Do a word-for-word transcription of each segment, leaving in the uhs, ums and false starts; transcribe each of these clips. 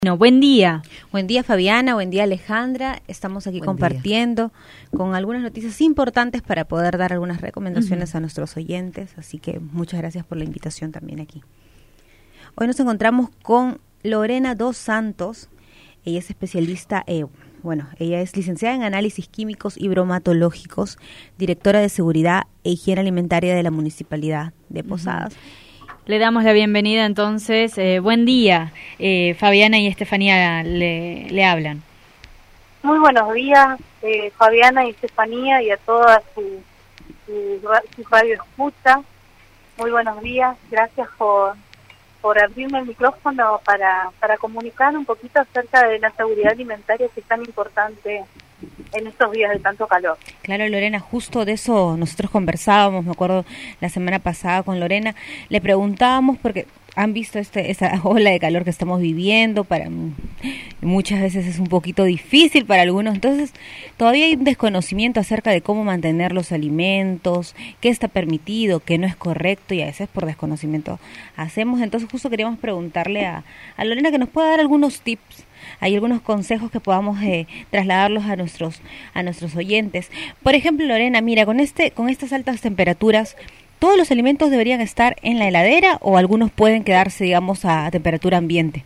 No, buen día. Buen día, Fabiana, buen día, Alejandra. Estamos aquí buen compartiendo día. Con algunas noticias importantes para poder dar algunas recomendaciones uh-huh. a nuestros oyentes, así que muchas gracias por la invitación también aquí. Hoy nos encontramos con Lorena Dos Santos. Ella es especialista, eh, bueno, ella es licenciada en análisis químicos y bromatológicos, directora de seguridad e higiene alimentaria de la Municipalidad de Posadas. Uh-huh. Le damos la bienvenida entonces. Eh, buen día. Eh, Fabiana y Estefanía le, le hablan. Muy buenos días, eh, Fabiana y Estefanía, y a toda su, su, su radio escucha. Muy buenos días. Gracias por, por abrirme el micrófono para, para comunicar un poquito acerca de la seguridad alimentaria, que es tan importante en estos días de tanto calor. Claro, Lorena, justo de eso nosotros conversábamos, me acuerdo la semana pasada con Lorena, le preguntábamos porque han visto este esa ola de calor que estamos viviendo, para muchas veces es un poquito difícil para algunos, entonces todavía hay un desconocimiento acerca de cómo mantener los alimentos, qué está permitido, qué no es correcto, y a veces por desconocimiento hacemos. Entonces justo queríamos preguntarle a, a Lorena que nos pueda dar algunos tips. Hay algunos consejos que podamos eh, trasladarlos a nuestros a nuestros oyentes. Por ejemplo, Lorena, mira, con este con estas altas temperaturas, ¿todos los alimentos deberían estar en la heladera o algunos pueden quedarse, digamos, a temperatura ambiente?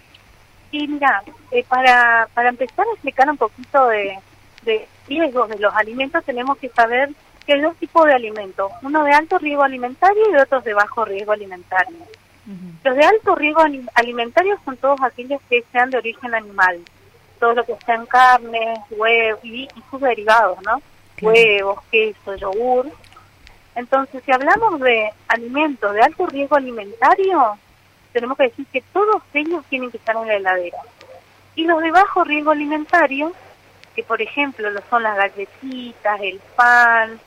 Sí, mira, eh, para para empezar a explicar un poquito de, de riesgos de los alimentos, tenemos que saber que hay dos tipos de alimentos, uno de alto riesgo alimentario y otros de bajo riesgo alimentario. Uh-huh. Los de alto riesgo alimentario son todos aquellos que sean de origen animal, todo lo que sean carnes, huevos y, y sus derivados, ¿no? Claro. Huevos, queso, yogur. Entonces, si hablamos de alimentos de alto riesgo alimentario, tenemos que decir que todos ellos tienen que estar en la heladera. Y los de bajo riesgo alimentario, que por ejemplo lo son las galletitas, el pan,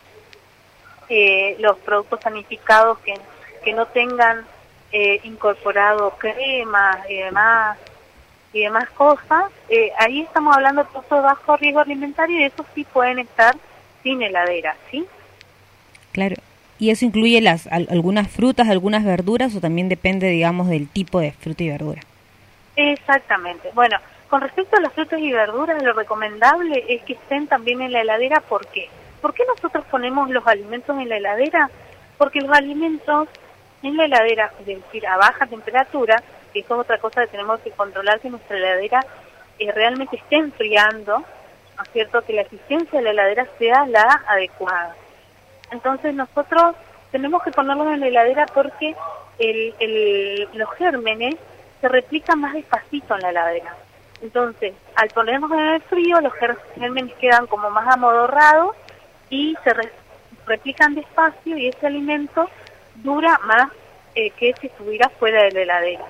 eh, los productos sanificados que, que no tengan Eh, incorporado cremas y demás y demás cosas, eh, ahí estamos hablando de productos de bajo riesgo alimentario, y esos sí pueden estar sin heladera, ¿sí? Claro. ¿Y eso incluye las al, algunas frutas, algunas verduras, o también depende, digamos, del tipo de fruta y verdura? Exactamente. Bueno, con respecto a las frutas y verduras, lo recomendable es que estén también en la heladera. ¿Por qué? ¿Por qué nosotros ponemos los alimentos en la heladera? Porque los alimentos en la heladera, es decir, a baja temperatura, que eso es otra cosa que tenemos que controlar, que nuestra heladera eh, realmente esté enfriando, ¿no es cierto?, que la eficiencia de la heladera sea la adecuada. Entonces nosotros tenemos que ponerlos en la heladera porque el, el, los gérmenes se replican más despacito en la heladera. Entonces, al ponernos en el frío, los gérmenes quedan como más amodorrados y se re, replican despacio, y ese alimento dura más eh, que si estuviera fuera de la heladera.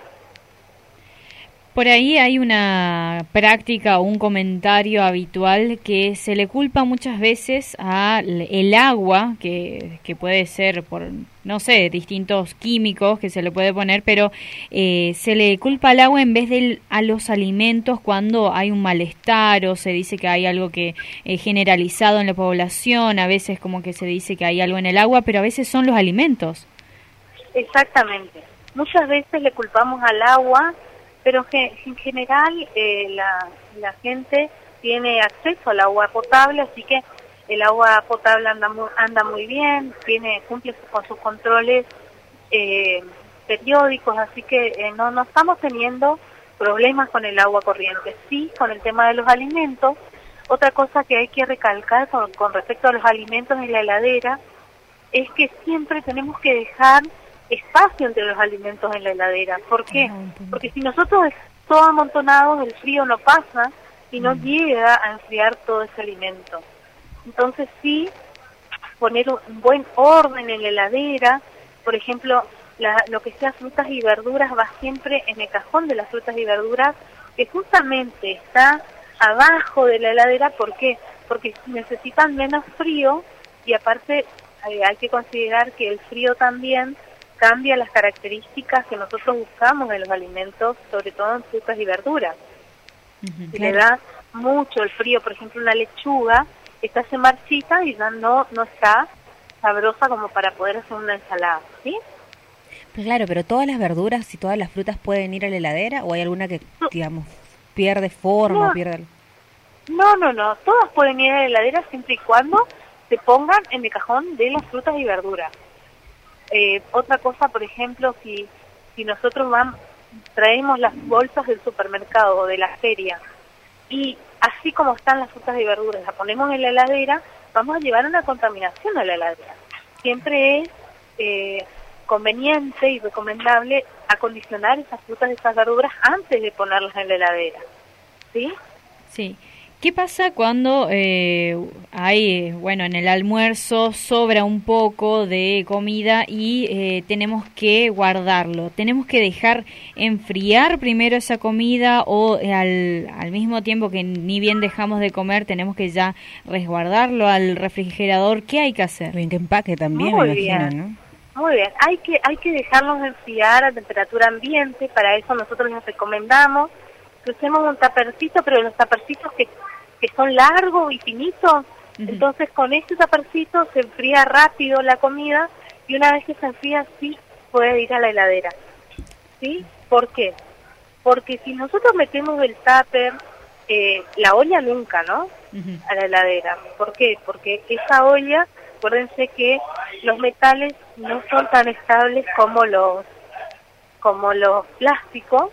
Por ahí hay una práctica o un comentario habitual que se le culpa muchas veces al agua, que, que puede ser por, no sé, distintos químicos que se le puede poner, pero eh, se le culpa al agua en vez de a los alimentos cuando hay un malestar, o se dice que hay algo que eh, generalizado en la población. A veces como que se dice que hay algo en el agua, pero a veces son los alimentos. Exactamente. Muchas veces le culpamos al agua, pero que en general eh, la, la gente tiene acceso al agua potable, así que el agua potable anda muy, anda muy bien, tiene cumple con sus controles eh, periódicos, así que eh, no, no estamos teniendo problemas con el agua corriente. Sí, con el tema de los alimentos. Otra cosa que hay que recalcar con, con respecto a los alimentos en la heladera es que siempre tenemos que dejar espacio entre los alimentos en la heladera. ¿Por qué? Porque si nosotros estamos todos amontonados, el frío no pasa y no mm. llega a enfriar todo ese alimento. Entonces sí, poner un buen orden en la heladera. Por ejemplo, la, lo que sea frutas y verduras va siempre en el cajón de las frutas y verduras, que justamente está abajo de la heladera. ¿Por qué? Porque necesitan menos frío, y aparte eh, hay que considerar que el frío también cambia las características que nosotros buscamos en los alimentos, sobre todo en frutas y verduras. Uh-huh, si claro. le da mucho el frío, por ejemplo, una lechuga, esta se marchita y ya no, no está sabrosa como para poder hacer una ensalada, ¿sí? Claro, pero ¿todas las verduras y todas las frutas pueden ir a la heladera o hay alguna que, digamos, pierde forma, No, pierde... no, no, no, todas pueden ir a la heladera siempre y cuando se pongan en el cajón de las frutas y verduras. Eh, otra cosa, por ejemplo, si, si nosotros vamos, traemos las bolsas del supermercado o de la feria y así como están las frutas y verduras, las ponemos en la heladera, vamos a llevar una contaminación a la heladera. Siempre es eh, conveniente y recomendable acondicionar esas frutas y esas verduras antes de ponerlas en la heladera. ¿Sí? Sí. ¿Qué pasa cuando eh, hay, bueno, en el almuerzo sobra un poco de comida y eh, tenemos que guardarlo? ¿Tenemos que dejar enfriar primero esa comida o eh, al, al mismo tiempo que ni bien dejamos de comer tenemos que ya resguardarlo al refrigerador? ¿Qué hay que hacer? Bien, que empaque también, Muy me imagino, bien. ¿no? Muy bien, hay que hay que dejarlos enfriar a temperatura ambiente, para eso nosotros les recomendamos que usemos un tapercito, pero los tapercitos que, que son largos y finitos, uh-huh. Entonces con ese tapercito se enfría rápido la comida y una vez que se enfría sí puede ir a la heladera. ¿Sí? ¿Por qué? Porque si nosotros metemos el tupper, eh, la olla nunca, ¿no? Uh-huh. A la heladera. ¿Por qué? Porque esa olla, acuérdense que los metales no son tan estables como los como los plásticos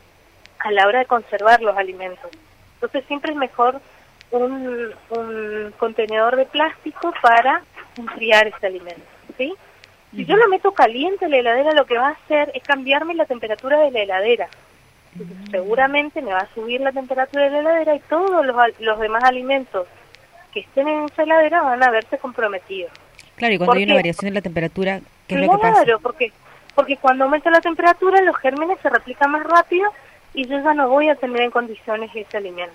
a la hora de conservar los alimentos. Entonces siempre es mejor un, un contenedor de plástico para enfriar ese alimento, ¿sí? Si uh-huh. yo lo meto caliente en la heladera, lo que va a hacer es cambiarme la temperatura de la heladera. Entonces, uh-huh. seguramente me va a subir la temperatura de la heladera y todos los, los demás alimentos que estén en esa heladera van a verse comprometidos. Claro, y cuando hay una variación de la temperatura, ¿qué es lo que pasa? Claro, porque, porque cuando aumenta la temperatura, los gérmenes se replican más rápido y yo ya no voy a tener en condiciones ese alimento.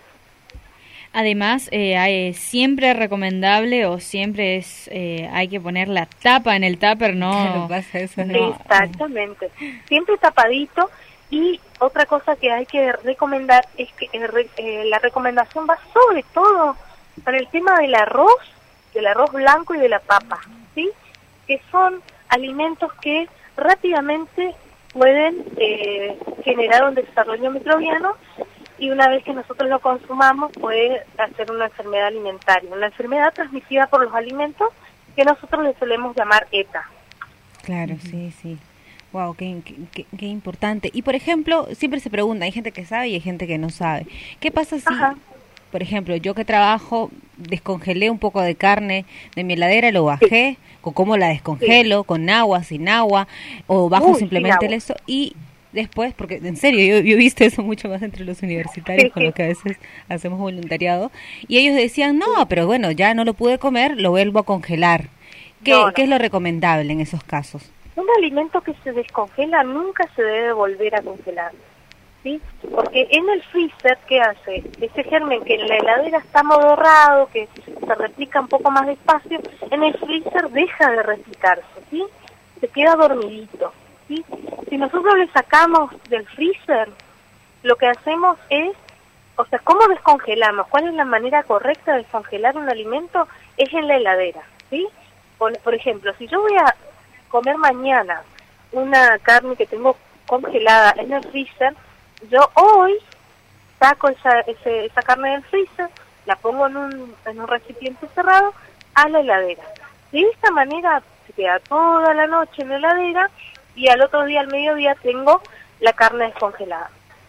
Además, eh, hay, siempre es recomendable o siempre es eh, hay que poner la tapa en el tupper, ¿no? Pasa eso, no. Exactamente, siempre tapadito. Y otra cosa que hay que recomendar es que eh, re, eh, la recomendación va sobre todo para el tema del arroz, del arroz blanco y de la papa, ¿sí? Que son alimentos que rápidamente pueden eh, generar un desarrollo microbiano y una vez que nosotros lo consumamos puede hacer una enfermedad alimentaria, una enfermedad transmitida por los alimentos que nosotros le solemos llamar ETA. Claro, sí, sí. Wow, qué, qué, qué importante. Y por ejemplo, siempre se pregunta, hay gente que sabe y hay gente que no sabe. ¿Qué pasa si, Ajá. por ejemplo, yo que trabajo, descongelé un poco de carne de mi heladera, lo bajé, sí. o cómo la descongelo, sí. con agua, sin agua, o bajo Uy, simplemente el eso, y después, porque en serio, yo, yo he visto eso mucho más entre los universitarios, sí, con sí. los que a veces hacemos voluntariado, y ellos decían, no, pero bueno, ya no lo pude comer, lo vuelvo a congelar. ¿Qué, no, no. ¿qué es lo recomendable en esos casos? Un alimento que se descongela nunca se debe volver a congelar, ¿sí? Porque en el freezer, ¿qué hace? Ese germen que en la heladera está amodorrado, que se replica un poco más despacio, en el freezer deja de replicarse, ¿sí? Se queda dormidito, ¿sí? Si nosotros le sacamos del freezer, lo que hacemos es, o sea, ¿cómo descongelamos? ¿Cuál es la manera correcta de descongelar un alimento? Es en la heladera, ¿sí? Por, por ejemplo, si yo voy a comer mañana una carne que tengo congelada en el freezer, yo hoy saco esa, ese, esa carne del freezer, la pongo en un, en un recipiente cerrado a la heladera. De esta manera se queda toda la noche en la heladera y al otro día, al mediodía, tengo la carne descongelada.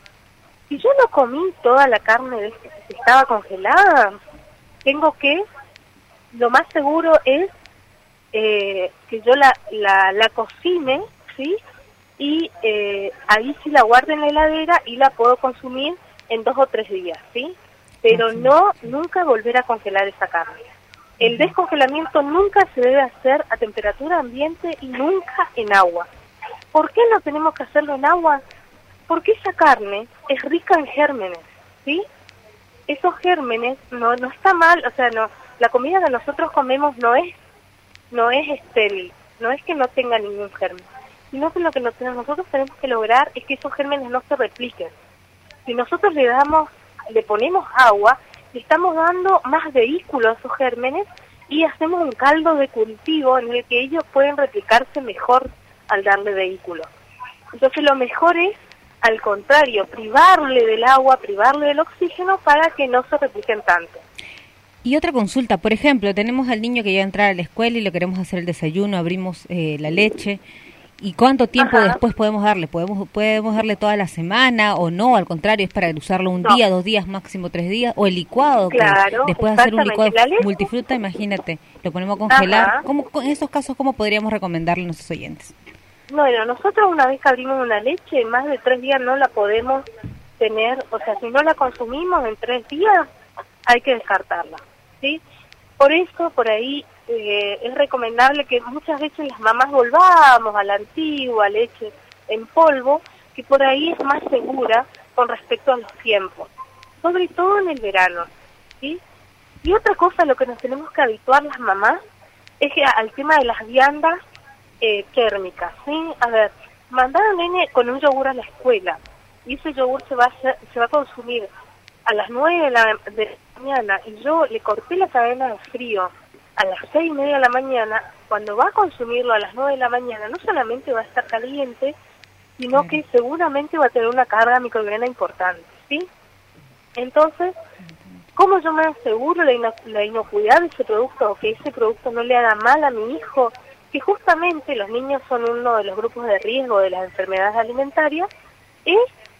Si yo no comí toda la carne de, que estaba congelada, tengo que, lo más seguro es Eh, que yo la, la, la cocine, ¿sí? Y eh, ahí sí la guardo en la heladera y la puedo consumir en dos o tres días, ¿sí? Pero okay. no, nunca volver a congelar esa carne. El uh-huh. descongelamiento nunca se debe hacer a temperatura ambiente y nunca en agua. ¿Por qué no tenemos que hacerlo en agua? Porque esa carne es rica en gérmenes, ¿sí? Esos gérmenes no, no está mal, o sea, no, la comida que nosotros comemos no es no es estéril, no es que no tenga ningún germen, sino que lo que nosotros tenemos que lograr es que esos gérmenes no se repliquen. Si nosotros le damos, le ponemos agua, le estamos dando más vehículo a esos gérmenes y hacemos un caldo de cultivo en el que ellos pueden replicarse mejor al darle vehículo. Entonces lo mejor es, al contrario, privarle del agua, privarle del oxígeno para que no se repliquen tanto. Y otra consulta, por ejemplo, tenemos al niño que ya va a entrar a la escuela y le queremos hacer el desayuno, abrimos eh, la leche. ¿Y cuánto tiempo Ajá. después podemos darle? ¿Podemos podemos darle toda la semana o no? Al contrario, es para usarlo un No. día, dos días, máximo tres días. O el licuado, Claro, que después de hacer un licuado exactamente. La leche. multifruta, imagínate, lo ponemos a congelar. Ajá. ¿Cómo, en esos casos, cómo podríamos recomendarle a nuestros oyentes? Bueno, nosotros una vez que abrimos una leche, más de tres días no la podemos tener, o sea, si no la consumimos en tres días, hay que descartarla, ¿sí? Por eso, por ahí, eh, es recomendable que muchas veces las mamás volvamos a la antigua leche en polvo, que por ahí es más segura con respecto a los tiempos, sobre todo en el verano, ¿sí? Y otra cosa, lo que nos tenemos que habituar las mamás, es que al tema de las viandas eh, térmicas, ¿sí? A ver, mandar al nene con un yogur a la escuela, y ese yogur se va a, hacer, se va a consumir a las nueve de la, de la mañana, y yo le corté la cadena de frío a las seis y media de la mañana. Cuando va a consumirlo a las nueve de la mañana, no solamente va a estar caliente, sino que seguramente va a tener una carga microbiana importante, ¿sí? Entonces, ¿cómo yo me aseguro la, ino la inocuidad de ese producto, o que ese producto no le haga mal a mi hijo? Que justamente los niños son uno de los grupos de riesgo de las enfermedades alimentarias, es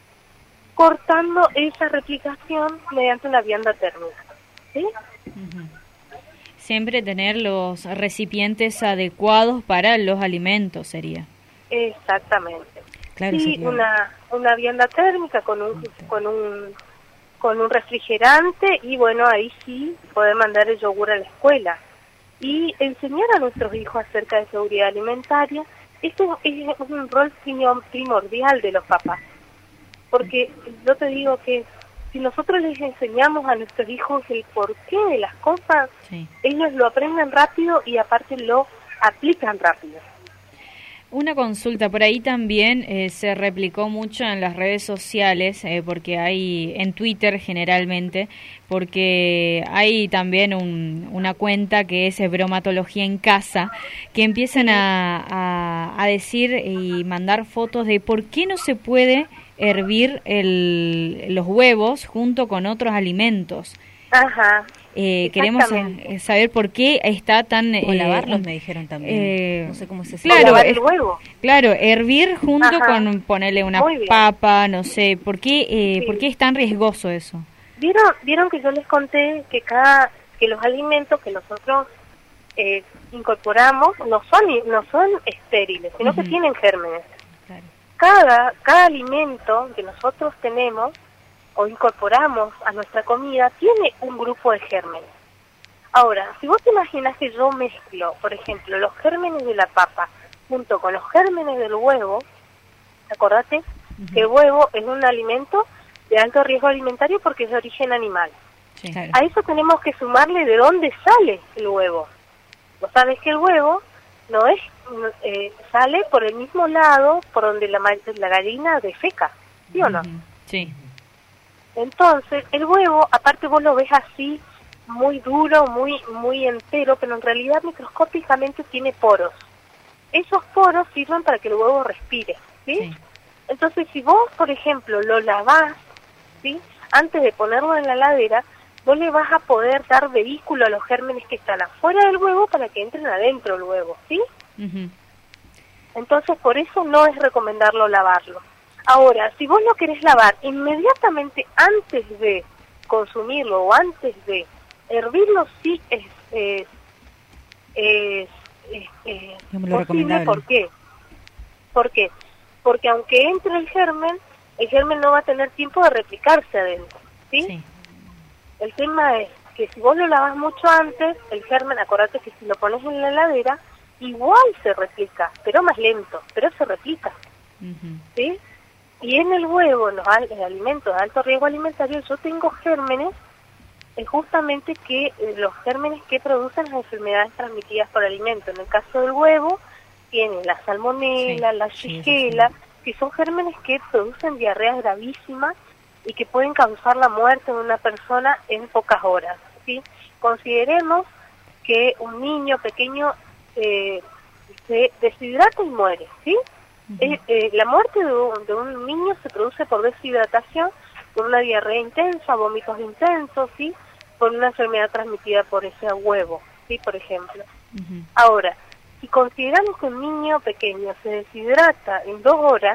cortando esa replicación mediante una vianda térmica, ¿sí? Uh-huh. Siempre tener los recipientes adecuados para los alimentos sería. Exactamente. Claro, sí, sí, claro. una una vianda térmica con un con un con un refrigerante, y bueno, ahí sí poder mandar el yogur a la escuela y enseñar a nuestros hijos acerca de seguridad alimentaria. Esto es un rol primordial de los papás, porque yo te digo que si nosotros les enseñamos a nuestros hijos el porqué de las cosas, sí, ellos lo aprenden rápido y aparte lo aplican rápido. Una consulta, por ahí también eh, se replicó mucho en las redes sociales, eh, porque hay, en Twitter generalmente, porque hay también un, una cuenta que es Bromatología en Casa, que empiezan a, a, a decir y mandar fotos de por qué no se puede hervir el, los huevos junto con otros alimentos. Ajá. Eh, queremos saber por qué está tan... O eh, lavarlos, me dijeron también. Eh, no sé cómo se claro, lavar el huevo. Claro, hervir junto Ajá. con ponerle una papa, no sé. ¿Por qué, eh, sí. ¿Por qué es tan riesgoso eso? ¿Vieron, vieron que yo les conté que cada que los alimentos que nosotros eh, incorporamos no son no son estériles, sino uh-huh. que tienen gérmenes. Claro. Cada, cada alimento que nosotros tenemos o incorporamos a nuestra comida tiene un grupo de gérmenes. Ahora, si vos te imaginas que yo mezclo, por ejemplo, los gérmenes de la papa junto con los gérmenes del huevo, acordate uh-huh. que el huevo es un alimento de alto riesgo alimentario porque es de origen animal. Sí, claro. A eso tenemos que sumarle de dónde sale el huevo. Vos sabés que el huevo no es eh, sale por el mismo lado por donde la, la gallina defeca, ¿sí o no? Uh-huh. Sí. Entonces, el huevo, aparte vos lo ves así, muy duro, muy muy entero, pero en realidad microscópicamente tiene poros. Esos poros sirven para que el huevo respire, ¿sí? Sí. Entonces, si vos, por ejemplo, lo lavás, ¿sí? Antes de ponerlo en la heladera, vos le vas a poder dar vehículo a los gérmenes que están afuera del huevo para que entren adentro del huevo, ¿sí? Uh-huh. Entonces, por eso no es recomendarlo lavarlo. Ahora, si vos lo querés lavar inmediatamente antes de consumirlo o antes de hervirlo, sí es, es, es, es, es posible. ¿Por qué? ¿Por qué? Porque aunque entre el germen, el germen no va a tener tiempo de replicarse adentro, ¿sí? Sí. El tema es que si vos lo lavas mucho antes, el germen, acordate que si lo pones en la heladera, igual se replica, pero más lento, pero se replica, uh-huh. ¿sí? Y en el huevo, en los alimentos de alto riesgo alimentario, yo tengo gérmenes, eh, justamente que eh, los gérmenes que producen las enfermedades transmitidas por alimento. En el caso del huevo, tiene la salmonela, sí, la shigella, sí, sí, sí. que son gérmenes que producen diarreas gravísimas y que pueden causar la muerte de una persona en pocas horas, ¿sí? Consideremos que un niño pequeño eh, se deshidrata y muere, ¿sí? Uh-huh. eh, eh, la muerte de un, de un niño se produce por deshidratación, por una diarrea intensa, vómitos intensos, ¿sí? Por una enfermedad transmitida por ese huevo, ¿sí? Por ejemplo. Uh-huh. Ahora, si consideramos que un niño pequeño se deshidrata en dos horas,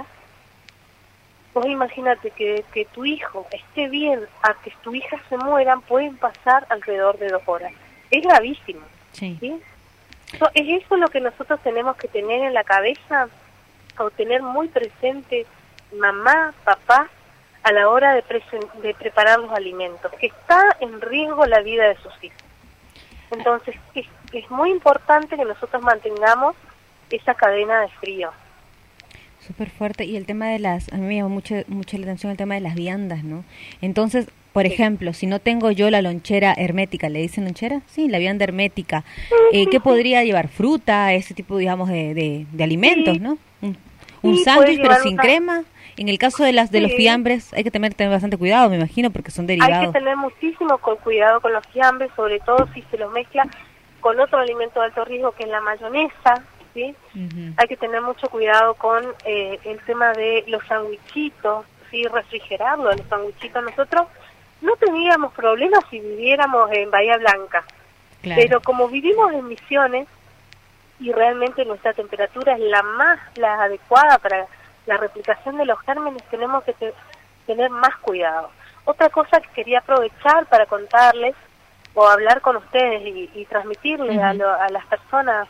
vos imagínate que, que tu hijo esté bien a que tu hija se mueran, pueden pasar alrededor de dos horas. Es gravísimo. Sí. ¿Sí? So, es eso lo que nosotros tenemos que tener en la cabeza, o tener muy presente mamá, papá, a la hora de, presen- de preparar los alimentos, que está en riesgo la vida de sus hijos. Entonces, es, es muy importante que nosotros mantengamos esa cadena de frío. Súper fuerte. Y el tema de las, a mí me llamó mucho, mucho la atención el tema de las viandas, ¿no? Entonces, por sí. ejemplo, si no tengo yo la lonchera hermética, ¿le dicen lonchera? Sí, la vianda hermética. Eh, ¿Qué podría llevar? Fruta, ese tipo, digamos, de, de, de alimentos, sí. ¿no? Un, un sí, sándwich, pero sin una... crema. En el caso de las de sí. los fiambres, hay que tener, tener bastante cuidado, me imagino, porque son derivados. Hay que tener muchísimo con cuidado con los fiambres, sobre todo si se los mezcla con otro alimento de alto riesgo, que es la mayonesa, ¿sí? Uh-huh. Hay que tener mucho cuidado con eh, el tema de los sandwichitos, ¿sí? Refrigerarlo, los sandwichitos. Nosotros no teníamos problemas si viviéramos en Bahía Blanca, claro. pero como vivimos en Misiones y realmente nuestra temperatura es la más la adecuada para la replicación de los gérmenes, tenemos que te, tener más cuidado. Otra cosa que quería aprovechar para contarles o hablar con ustedes y, y transmitirles uh-huh. a, lo, a las personas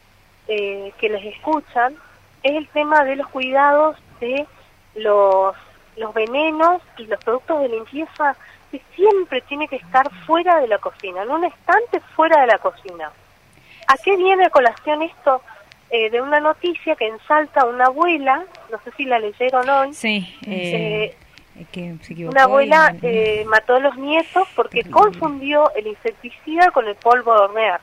eh, que les escuchan, es el tema de los cuidados de los, los venenos y los productos de limpieza, que siempre tiene que estar fuera de la cocina, en un estante fuera de la cocina. ¿A qué viene a colación esto? Eh, de una noticia que en Salta una abuela, no sé si la leyeron hoy, sí, eh, eh, que se equivocó, una abuela y... eh, mató a los nietos porque terrible. Confundió el insecticida con el polvo de hornear.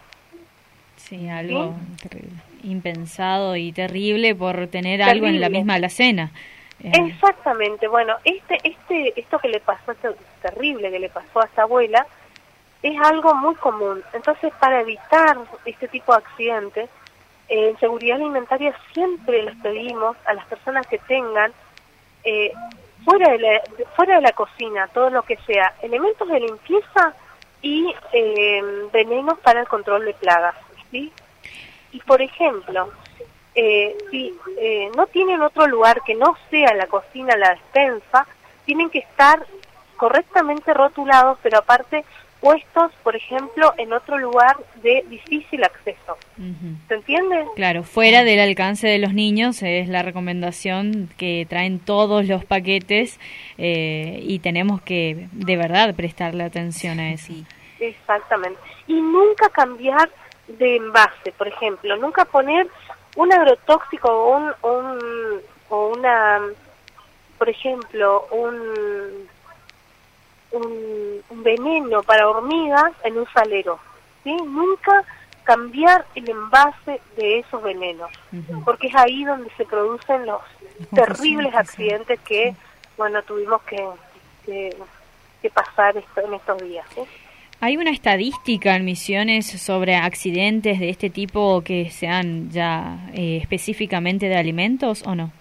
Sí, algo ¿Sí? terrible, impensado y terrible por tener terrible. Algo en la misma alacena. Eh. Exactamente, bueno, este, este, esto que le pasó, esto terrible que le pasó a esta abuela, es algo muy común. Entonces, para evitar este tipo de accidentes, Eh, en seguridad alimentaria siempre les pedimos a las personas que tengan eh, fuera de la, fuera de la cocina, todo lo que sea, elementos de limpieza y eh, venenos para el control de plagas, ¿sí? Y por ejemplo, eh, si eh, no tienen otro lugar que no sea la cocina, la despensa, tienen que estar correctamente rotulados, pero aparte puestos, por ejemplo, en otro lugar de difícil acceso. Uh-huh. ¿Se entiende? Claro, fuera del alcance de los niños es la recomendación que traen todos los paquetes eh, y tenemos que de verdad prestarle atención a eso. Sí. Exactamente. Y nunca cambiar de envase, por ejemplo, nunca poner un agrotóxico o un, un o una, por ejemplo, un Un, un veneno para hormigas en un salero, ¿sí? Nunca cambiar el envase de esos venenos, uh-huh. porque es ahí donde se producen los terribles accidentes que, bueno, tuvimos que, que, que pasar esto, en estos días, ¿sí? ¿Hay una estadística en Misiones sobre accidentes de este tipo que sean ya eh, específicamente de alimentos o no?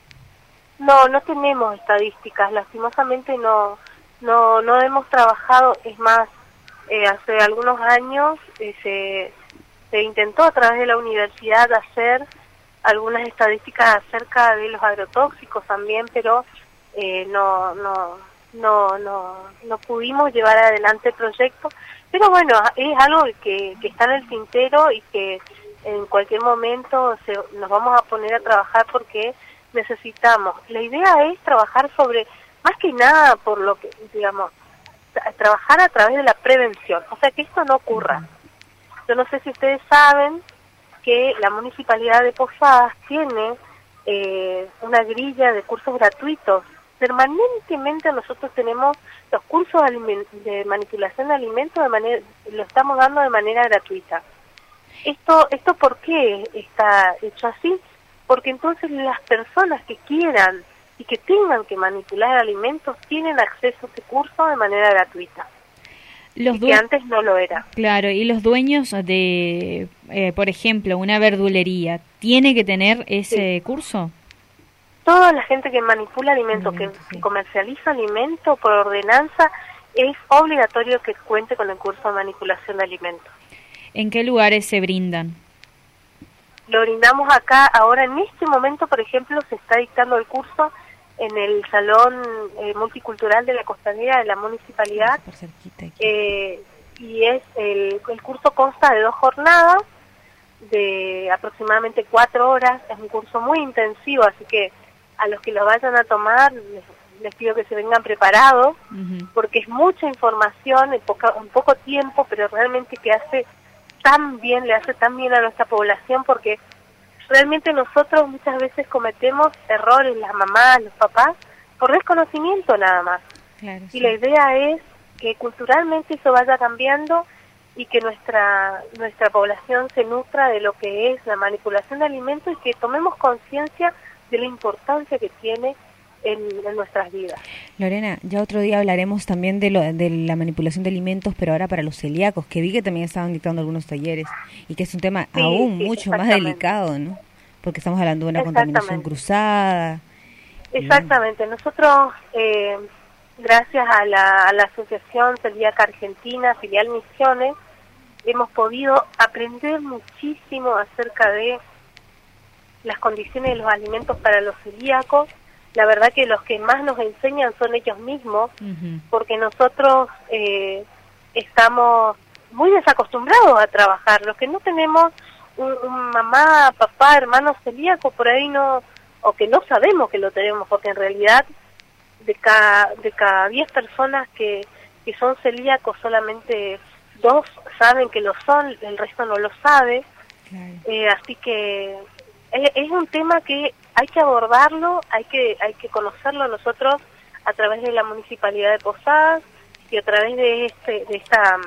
No, no tenemos estadísticas, lastimosamente no. No, no hemos trabajado, es más, eh, hace algunos años eh, se, se intentó a través de la universidad hacer algunas estadísticas acerca de los agrotóxicos también, pero eh, no, no, no, no, no pudimos llevar adelante el proyecto. Pero bueno, es algo que, que está en el tintero y que en cualquier momento se, nos vamos a poner a trabajar porque necesitamos. La idea es trabajar sobre más que nada por lo que, digamos, trabajar a través de la prevención, o sea, que esto no ocurra. Yo no sé si ustedes saben que la Municipalidad de Posadas tiene eh, una grilla de cursos gratuitos. Permanentemente nosotros tenemos los cursos de, aliment- de manipulación de alimentos, de manera, lo estamos dando de manera gratuita. Esto, esto ¿por qué está hecho así? Porque entonces las personas que quieran y que tengan que manipular alimentos tienen acceso a este curso de manera gratuita. Los y que antes no lo era. Claro, y los dueños de, eh, por ejemplo, una verdulería, ¿tiene que tener ese Sí. curso? Toda la gente que manipula alimentos, que, sí. que comercializa alimentos por ordenanza, es obligatorio que cuente con el curso de manipulación de alimentos. ¿En qué lugares se brindan? Lo brindamos acá, ahora en este momento, por ejemplo, se está dictando el curso en el Salón eh, Multicultural de la Costanera de la Municipalidad, Súper cerquita aquí. eh, y es el, el curso consta de dos jornadas, de aproximadamente cuatro horas, es un curso muy intensivo, así que a los que lo vayan a tomar, les, les pido que se vengan preparados, Uh-huh. porque es mucha información en, poca, en poco tiempo, pero realmente que hace tan bien, le hace tan bien a nuestra población, porque realmente nosotros muchas veces cometemos errores, las mamás, los papás, por desconocimiento nada más. Claro, Y sí. la idea es que culturalmente eso vaya cambiando y que nuestra nuestra población se nutra de lo que es la manipulación de alimentos y que tomemos conciencia de la importancia que tiene en, en nuestras vidas. Lorena, ya otro día hablaremos también de, lo, de la manipulación de alimentos, pero ahora para los celíacos, que vi que también estaban dictando algunos talleres, y que es un tema Sí, aún sí, mucho más exactamente. delicado, ¿no? Porque estamos hablando de una Exactamente. contaminación cruzada. Exactamente. Nosotros, eh, gracias a la, a la Asociación Celíaca Argentina, filial Misiones, hemos podido aprender muchísimo acerca de las condiciones de los alimentos para los celíacos. La verdad que los que más nos enseñan son ellos mismos, Uh-huh. porque nosotros eh, estamos muy desacostumbrados a trabajar. Los que no tenemos un, un mamá, papá, hermano celíaco, por ahí no, o que no sabemos que lo tenemos, porque en realidad de cada de cada diez personas que, que son celíacos, solamente dos saben que lo son, el resto no lo sabe. Claro. Eh, así que es, es un tema que hay que abordarlo, hay que hay que conocerlo nosotros a través de la Municipalidad de Posadas y a través de este de esta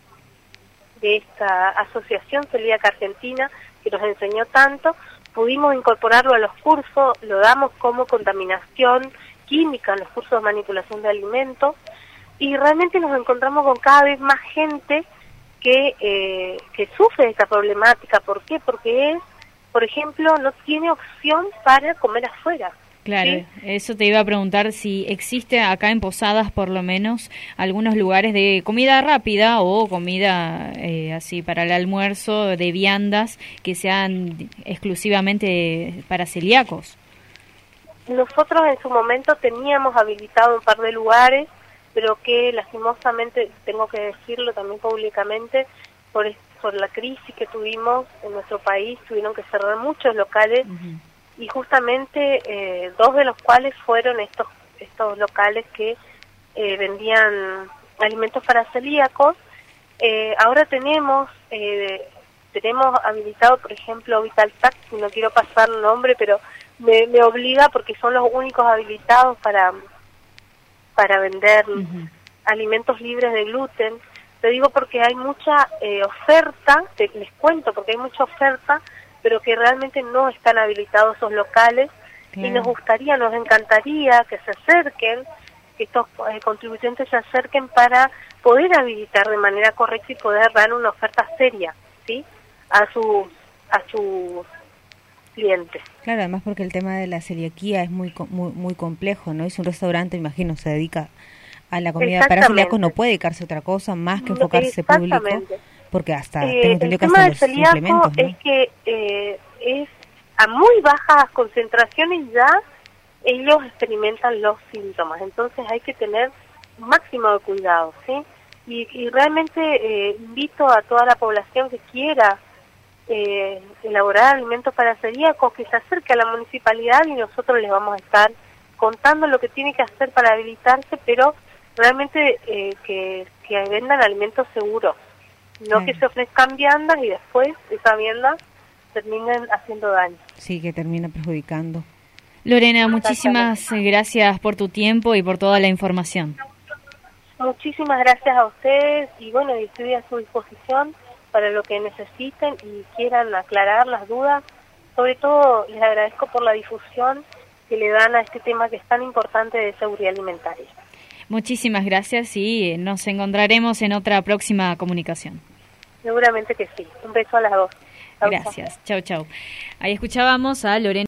de esta Asociación Celíaca Argentina que nos enseñó tanto. Pudimos incorporarlo a los cursos, lo damos como contaminación química en los cursos de manipulación de alimentos y realmente nos encontramos con cada vez más gente que eh, que sufre de esta problemática. ¿Por qué? Porque es, por ejemplo, no tiene opción para comer afuera. Claro, ¿sí? Eso te iba a preguntar si existe acá en Posadas por lo menos algunos lugares de comida rápida o comida eh, así para el almuerzo de viandas que sean exclusivamente para celíacos. Nosotros en su momento teníamos habilitado un par de lugares, pero que lastimosamente, tengo que decirlo también públicamente, por, por la crisis que tuvimos en nuestro país, tuvieron que cerrar muchos locales. Uh-huh. Y justamente eh, dos de los cuales fueron estos estos locales que eh, vendían alimentos para celíacos. Eh, ahora tenemos eh, tenemos habilitado, por ejemplo, Vital Tax, no quiero pasar nombre, pero me, me obliga porque son los únicos habilitados para para vender Uh-huh. alimentos libres de gluten. Te digo porque hay mucha eh, oferta, te, les cuento porque hay mucha oferta, pero que realmente no están habilitados esos locales. Claro. Y nos gustaría, nos encantaría que se acerquen, que estos eh, contribuyentes se acerquen para poder habilitar de manera correcta y poder dar una oferta seria, ¿sí? A sus a sus clientes. Claro, además porque el tema de la celiaquía es muy co- muy muy complejo, ¿no? Es un restaurante, imagino, se dedica a la comida para Exactamente. celíacos, no puede dedicarse a otra cosa más que No, enfocarse público, exactamente. porque hasta Eh, tengo el entendido que tema hasta del los celíaco suplementos, ¿no? es que eh, es a muy bajas concentraciones ya ellos experimentan los síntomas, entonces hay que tener un máximo de cuidado, ¿sí? Y, y realmente eh, invito a toda la población que quiera eh, elaborar alimentos para celíacos que se acerque a la municipalidad y nosotros les vamos a estar contando lo que tiene que hacer para habilitarse, pero realmente eh, que, que vendan alimentos seguros, no Claro. que se ofrezcan viandas y después esas viandas terminen haciendo daño. Sí, que termina perjudicando. Lorena, muchísimas gracias por tu tiempo y por toda la información. Muchísimas gracias a ustedes y bueno, estoy a su disposición para lo que necesiten y quieran aclarar las dudas. Sobre todo les agradezco por la difusión que le dan a este tema que es tan importante de seguridad alimentaria. Muchísimas gracias y nos encontraremos en otra próxima comunicación. Seguramente que sí. Un beso a las dos. Chau, gracias. Chau, chau. Ahí escuchábamos a Lorena.